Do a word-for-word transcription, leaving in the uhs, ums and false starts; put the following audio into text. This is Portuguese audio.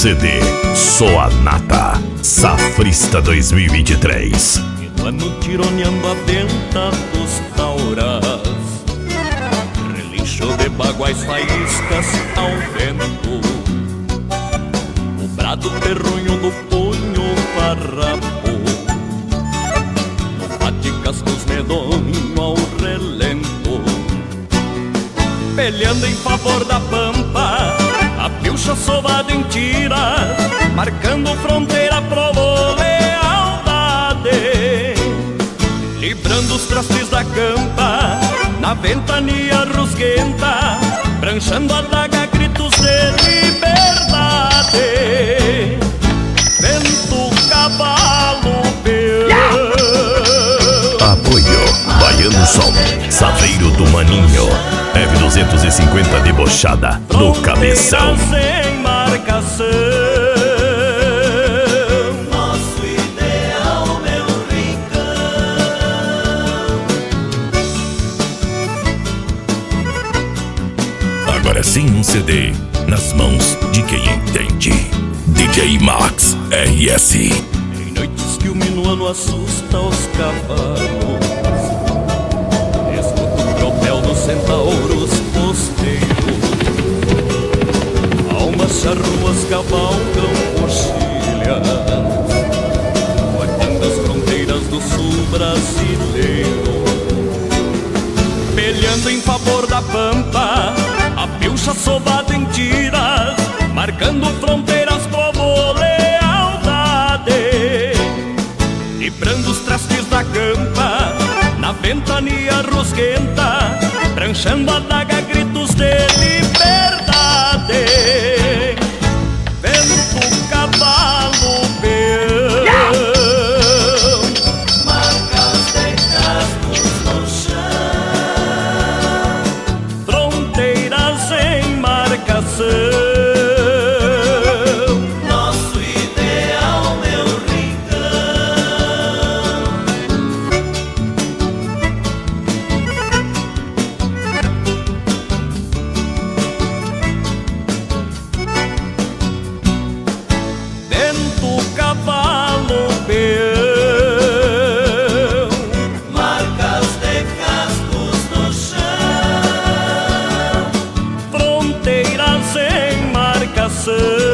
C D Soanata Safrista dois mil e vinte e três. No ano tironeando a venta dos tauras, relincho de baguais faíscas ao vento, o brado terronho do punho farrapo, no bate-cascos medonho ao relento, peleando em favor da pampa, a pilcha sovada em tiras, marcando fronteira, provou lealdade, librando os trastes da campa, na ventania rusguenta, pranchando a daga, gritos de liberdade. Vento, cavalo, peão. Apoio Baiano Som, Saveiro do Maninho, F duzentos e cinquenta debochada do Cabeção. Sem marcação, nosso ideal, meu rincão. Agora sim um C D nas mãos de quem entende. D J Max R S. em noites que o minuano assusta os cavalos, escuto o tropel dos centauros posteiros, almas charruas cavalgam coxilhas, guardando as fronteiras do sul brasileiro, peleando em favor da pampa, a pilcha sovada em tiras, marcando fronteiras, povo lealdade, librando os trastes da campa, na ventania rusguenta, pranchando a daga, gritos de liberdade. Vento, cavalo, peão, Marcas de cascos no chão, fronteiras em marcação. nosso ideal, meu rincão. Vento, cavalo, peão, Marcas de cascos no chão, fronteiras em marcação.